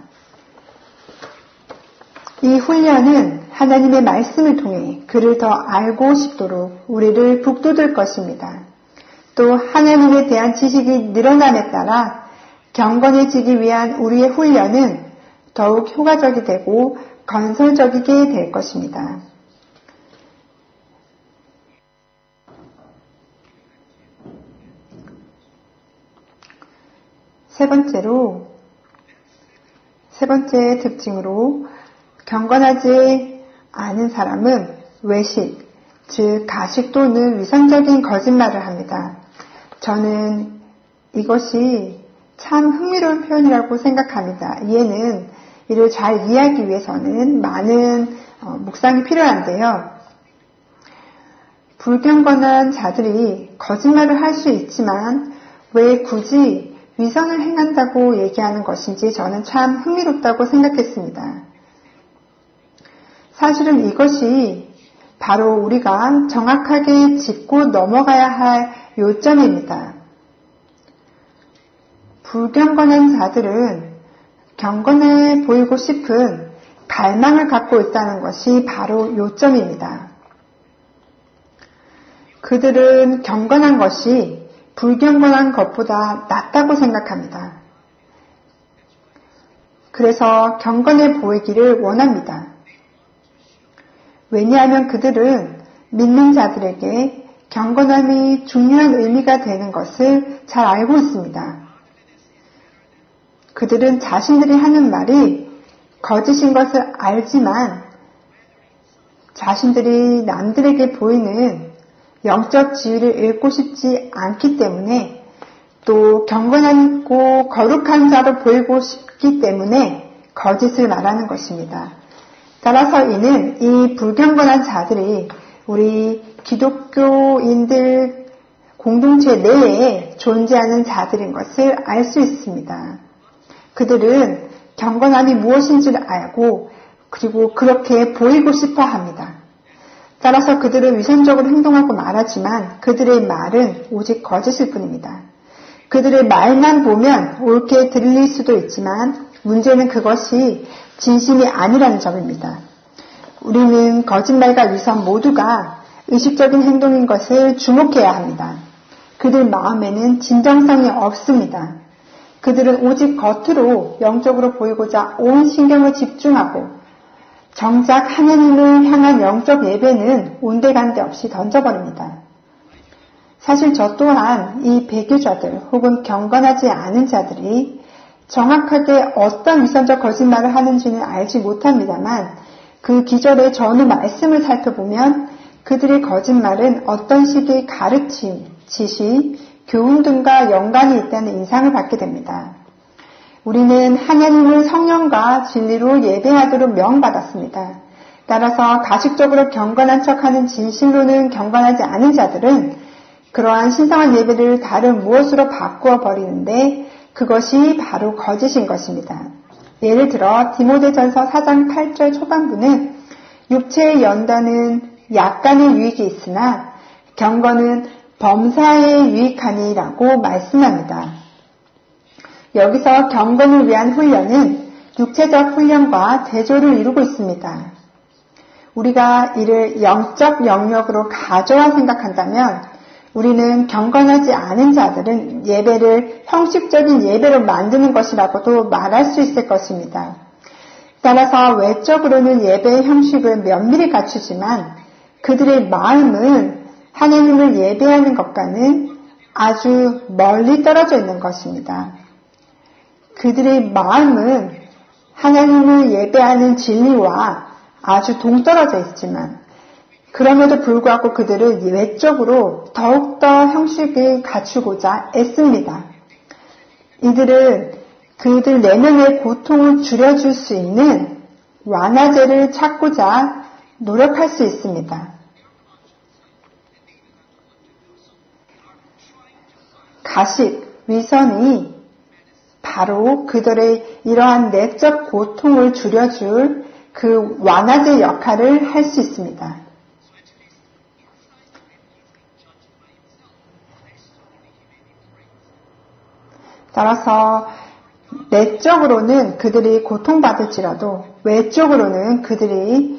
이 훈련은 하나님의 말씀을 통해 그를 더 알고 싶도록 우리를 북돋을 것입니다. 또 하나님에 대한 지식이 늘어남에 따라 경건해지기 위한 우리의 훈련은 더욱 효과적이 되고 건설적이게 될 것입니다. 세 번째로, 세 번째 특징으로 경건하지 않은 사람은 외식, 즉 가식 또는 위선적인 거짓말을 합니다. 저는 이것이 참 흥미로운 표현이라고 생각합니다. 이에는 이를 잘 이해하기 위해서는 많은 묵상이 필요한데요. 불경건한 자들이 거짓말을 할 수 있지만 왜 굳이 위선을 행한다고 얘기하는 것인지 저는 참 흥미롭다고 생각했습니다. 사실은 이것이 바로 우리가 정확하게 짚고 넘어가야 할 요점입니다. 불경건한 자들은 경건해 보이고 싶은 갈망을 갖고 있다는 것이 바로 요점입니다. 그들은 경건한 것이 불경건한 것보다 낫다고 생각합니다. 그래서 경건해 보이기를 원합니다. 왜냐하면 그들은 믿는 자들에게 경건함이 중요한 의미가 되는 것을 잘 알고 있습니다. 그들은 자신들이 하는 말이 거짓인 것을 알지만 자신들이 남들에게 보이는 영적 지위를 잃고 싶지 않기 때문에 또 경건하고 거룩한 자로 보이고 싶기 때문에 거짓을 말하는 것입니다. 따라서 이는 이 불경건한 자들이 우리 기독교인들 공동체 내에 존재하는 자들인 것을 알 수 있습니다. 그들은 경건함이 무엇인지를 알고 그리고 그렇게 보이고 싶어 합니다. 따라서 그들은 위선적으로 행동하고 말하지만 그들의 말은 오직 거짓일 뿐입니다. 그들의 말만 보면 옳게 들릴 수도 있지만 문제는 그것이 진심이 아니라는 점입니다. 우리는 거짓말과 위선 모두가 의식적인 행동인 것을 주목해야 합니다. 그들 마음에는 진정성이 없습니다. 그들은 오직 겉으로 영적으로 보이고자 온 신경을 집중하고 정작 하나님을 향한 영적 예배는 온데간데 없이 던져버립니다. 사실 저 또한 이 배교자들 혹은 경건하지 않은 자들이 정확하게 어떤 위선적 거짓말을 하는지는 알지 못합니다만 그 기절의 전후 말씀을 살펴보면 그들의 거짓말은 어떤 식의 가르침, 지시, 교훈 등과 연관이 있다는 인상을 받게 됩니다. 우리는 하나님을 성령과 진리로 예배하도록 명받았습니다. 따라서 가식적으로 경건한 척하는 진실로는 경건하지 않은 자들은 그러한 신성한 예배를 다른 무엇으로 바꾸어 버리는데 그것이 바로 거짓인 것입니다. 예를 들어 디모데전서 사 장 팔 절 초반부는 육체의 연단은 약간의 유익이 있으나 경건은 범사에 유익하니라고 말씀합니다. 여기서 경건을 위한 훈련은 육체적 훈련과 대조를 이루고 있습니다. 우리가 이를 영적 영역으로 가져와 생각한다면 우리는 경건하지 않은 자들은 예배를 형식적인 예배로 만드는 것이라고도 말할 수 있을 것입니다. 따라서 외적으로는 예배의 형식을 면밀히 갖추지만 그들의 마음은 하나님을 예배하는 것과는 아주 멀리 떨어져 있는 것입니다. 그들의 마음은 하나님을 예배하는 진리와 아주 동떨어져 있지만 그럼에도 불구하고 그들은 외적으로 더욱더 형식을 갖추고자 애씁니다. 이들은 그들 내면의 고통을 줄여줄 수 있는 완화제를 찾고자 노력할 수 있습니다. 가식, 위선이 바로 그들의 이러한 내적 고통을 줄여줄 그 완화제 역할을 할 수 있습니다. 따라서 내적으로는 그들이 고통받을지라도 외적으로는 그들이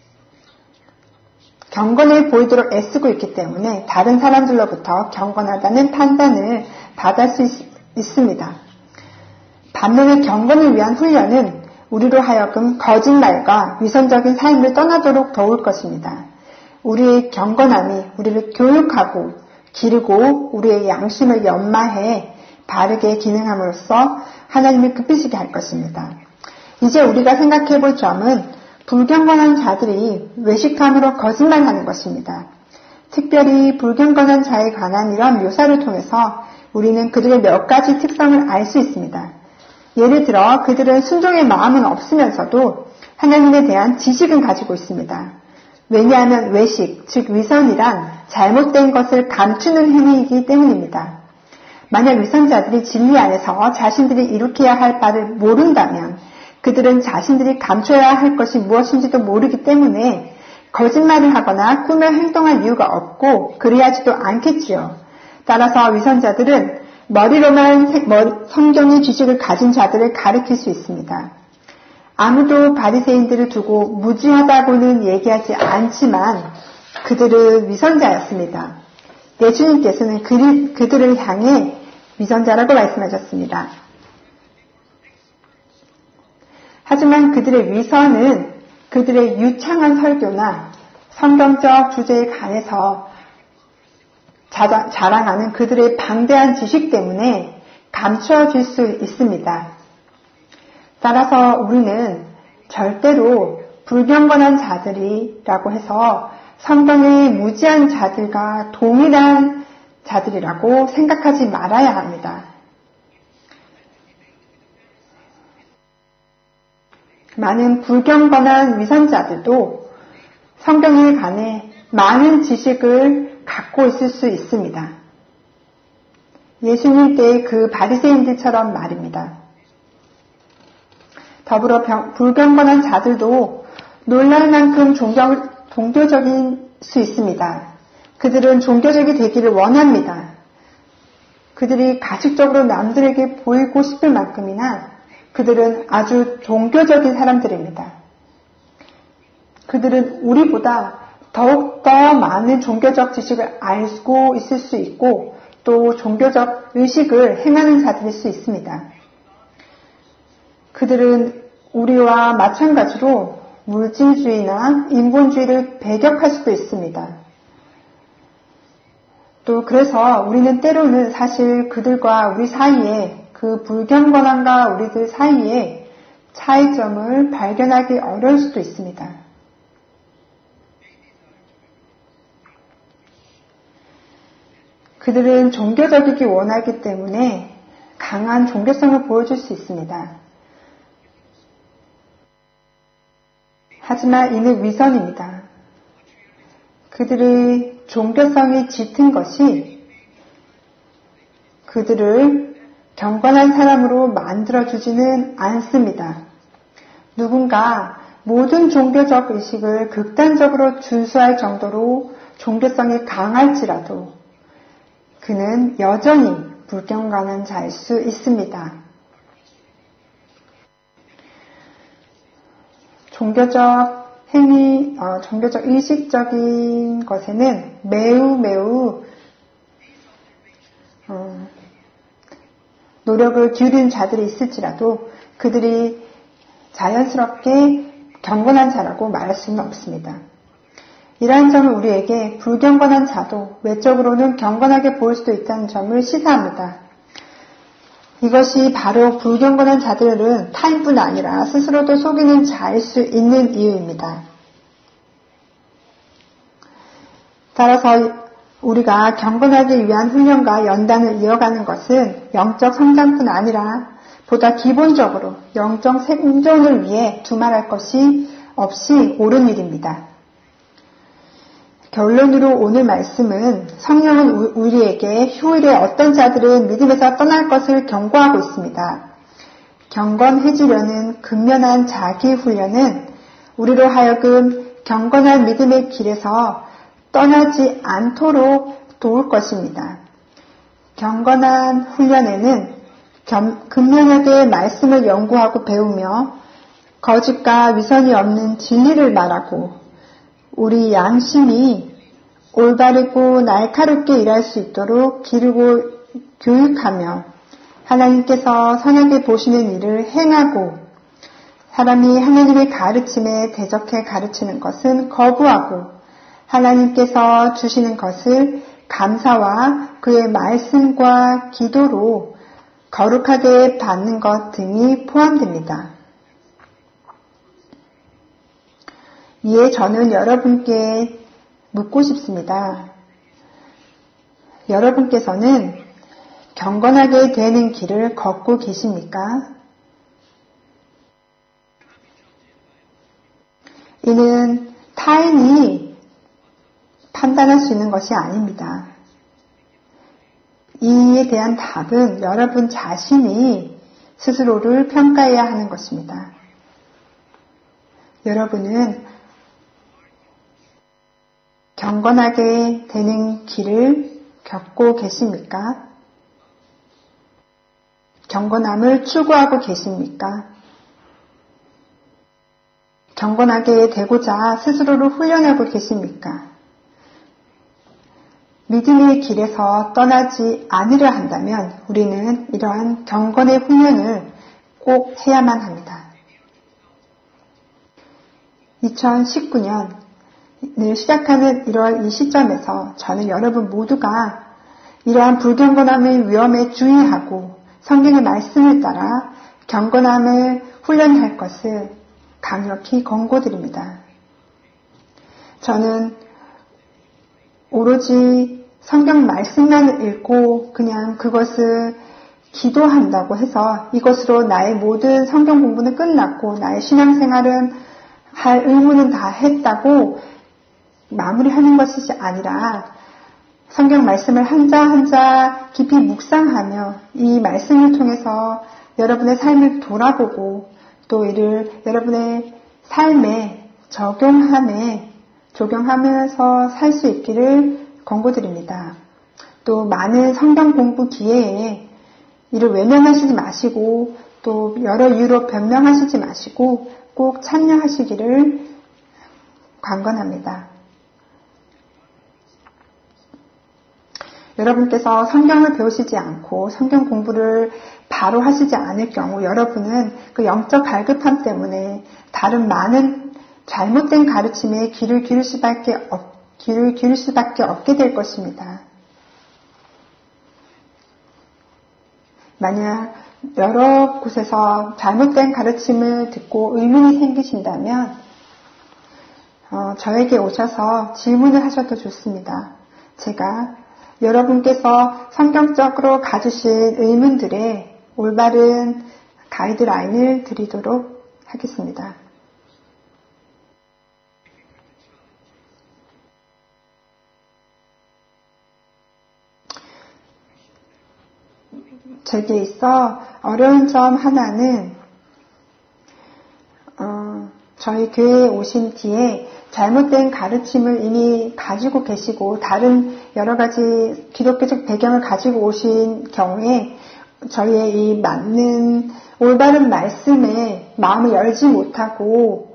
경건해 보이도록 애쓰고 있기 때문에 다른 사람들로부터 경건하다는 판단을 받을 수 있, 있습니다. 반면에 경건을 위한 훈련은 우리로 하여금 거짓말과 위선적인 삶을 떠나도록 도울 것입니다. 우리의 경건함이 우리를 교육하고 기르고 우리의 양심을 연마해 바르게 기능함으로써 하나님을 기쁘시게 할 것입니다. 이제 우리가 생각해 볼 점은 불경건한 자들이 외식함으로 거짓말하는 것입니다. 특별히 불경건한 자에 관한 이러한 묘사를 통해서 우리는 그들의 몇 가지 특성을 알 수 있습니다. 예를 들어 그들은 순종의 마음은 없으면서도 하나님에 대한 지식은 가지고 있습니다. 왜냐하면 외식, 즉 위선이란 잘못된 것을 감추는 행위이기 때문입니다. 만약 위선자들이 진리 안에서 자신들이 일으켜야 할 바를 모른다면 그들은 자신들이 감춰야 할 것이 무엇인지도 모르기 때문에 거짓말을 하거나 꾸며 행동할 이유가 없고 그리하지도 않겠지요. 따라서 위선자들은 머리로만 성경의 지식을 가진 자들을 가리킬 수 있습니다. 아무도 바리새인들을 두고 무지하다고는 얘기하지 않지만 그들은 위선자였습니다. 예수님께서는 그들을 향해 위선자라고 말씀하셨습니다. 하지만 그들의 위선은 그들의 유창한 설교나 성경적 주제에 관해서 자랑하는 그들의 방대한 지식 때문에 감추어질 수 있습니다. 따라서 우리는 절대로 불경건한 자들이라고 해서 성경의 무지한 자들과 동일한 자들이라고 생각하지 말아야 합니다. 많은 불경건한 위선자들도 성경에 관해 많은 지식을 갖고 있을 수 있습니다. 예수님 때의 그 바리새인들처럼 말입니다. 더불어 병, 불경건한 자들도 놀랄 만큼 종교, 종교적인 수 있습니다. 그들은 종교적이 되기를 원합니다. 그들이 가식적으로 남들에게 보이고 싶을 만큼이나 그들은 아주 종교적인 사람들입니다. 그들은 우리보다 더욱더 많은 종교적 지식을 알고 있을 수 있고 또 종교적 의식을 행하는 자들일 수 있습니다. 그들은 우리와 마찬가지로 물질주의나 인본주의를 배격할 수도 있습니다. 또 그래서 우리는 때로는 사실 그들과 우리 사이에 그 불경건함과 우리들 사이에 차이점을 발견하기 어려울 수도 있습니다. 그들은 종교적이기 원하기 때문에 강한 종교성을 보여줄 수 있습니다. 하지만 이는 위선입니다. 그들의 종교성이 짙은 것이 그들을 경건한 사람으로 만들어주지는 않습니다. 누군가 모든 종교적 의식을 극단적으로 준수할 정도로 종교성이 강할지라도 그는 여전히 불경건한 자일 수 있습니다. 종교적 행위, 어, 종교적 의식적인 것에는 매우 매우 어, 노력을 기울이는 자들이 있을지라도 그들이 자연스럽게 경건한 자라고 말할 수는 없습니다. 이러한 점은 우리에게 불경건한 자도 외적으로는 경건하게 보일 수도 있다는 점을 시사합니다. 이것이 바로 불경건한 자들은 타인뿐 아니라 스스로도 속이는 자일 수 있는 이유입니다. 따라서 우리가 경건하기 위한 훈련과 연단을 이어가는 것은 영적 성장뿐 아니라 보다 기본적으로 영적 생존을 위해 두말할 것이 없이 옳은 일입니다. 결론으로 오늘 말씀은 성령은 우리에게 휴일에 어떤 자들은 믿음에서 떠날 것을 경고하고 있습니다. 경건해지려는 근면한 자기 훈련은 우리로 하여금 경건한 믿음의 길에서 떠나지 않도록 도울 것입니다. 경건한 훈련에는 근면하게 말씀을 연구하고 배우며 거짓과 위선이 없는 진리를 말하고 우리 양심이 올바르고 날카롭게 일할 수 있도록 기르고 교육하며 하나님께서 선하게 보시는 일을 행하고 사람이 하나님의 가르침에 대적해 가르치는 것은 거부하고 하나님께서 주시는 것을 감사와 그의 말씀과 기도로 거룩하게 받는 것 등이 포함됩니다. 이에 저는 여러분께 묻고 싶습니다. 여러분께서는 경건하게 되는 길을 걷고 계십니까? 이는 타인이 판단할 수 있는 것이 아닙니다. 이에 대한 답은 여러분 자신이 스스로를 평가해야 하는 것입니다. 여러분은 경건하게 되는 길을 겪고 계십니까? 경건함을 추구하고 계십니까? 경건하게 되고자 스스로를 훈련하고 계십니까? 믿음의 길에서 떠나지 않으려 한다면 우리는 이러한 경건의 훈련을 꼭 해야만 합니다. 이천십구 년을 시작하는 일월 이 시점에서 저는 여러분 모두가 이러한 불경건함의 위험에 주의하고 성경의 말씀을 따라 경건함을 훈련할 것을 강력히 권고드립니다. 저는 오로지 성경 말씀만 읽고 그냥 그것을 기도한다고 해서 이것으로 나의 모든 성경 공부는 끝났고 나의 신앙생활은 할 의무는 다 했다고 마무리하는 것이 아니라 성경 말씀을 한자 한자 깊이 묵상하며 이 말씀을 통해서 여러분의 삶을 돌아보고 또 이를 여러분의 삶에 적용함에 적용하면서 살 수 있기를 권고드립니다. 또 많은 성경 공부 기회에 이를 외면하시지 마시고 또 여러 이유로 변명하시지 마시고 꼭 참여하시기를 관건합니다. 여러분께서 성경을 배우시지 않고 성경 공부를 바로 하시지 않을 경우 여러분은 그 영적 갈급함 때문에 다른 많은 잘못된 가르침에 귀를 기울 수밖에, 없, 귀를 기울 수밖에 없게 될 것입니다. 만약 여러 곳에서 잘못된 가르침을 듣고 의문이 생기신다면 어, 저에게 오셔서 질문을 하셔도 좋습니다. 제가 여러분께서 성경적으로 가지신 의문들의 올바른 가이드라인을 드리도록 하겠습니다. 제게 있어 어려운 점 하나는 어, 저희 교회에 오신 뒤에 잘못된 가르침을 이미 가지고 계시고 다른 여러 가지 기독교적 배경을 가지고 오신 경우에 저희의 이 맞는 올바른 말씀에 마음을 열지 못하고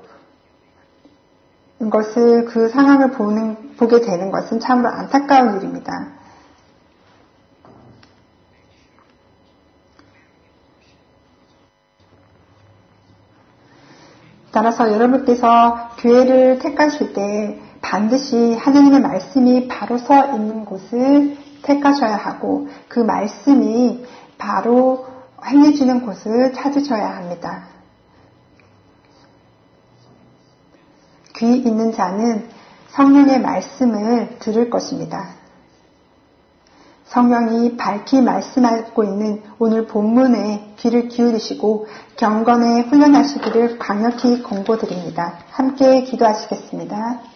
것을 그 상황을 보는, 보게 되는 것은 참으로 안타까운 일입니다. 따라서 여러분께서 교회를 택하실 때 반드시 하나님의 말씀이 바로 서 있는 곳을 택하셔야 하고 그 말씀이 바로 행해지는 곳을 찾으셔야 합니다. 귀 있는 자는 성령의 말씀을 들을 것입니다. 성령이 밝히 말씀하고 있는 오늘 본문에 귀를 기울이시고 경건에 훈련하시기를 강력히 권고드립니다. 함께 기도하시겠습니다.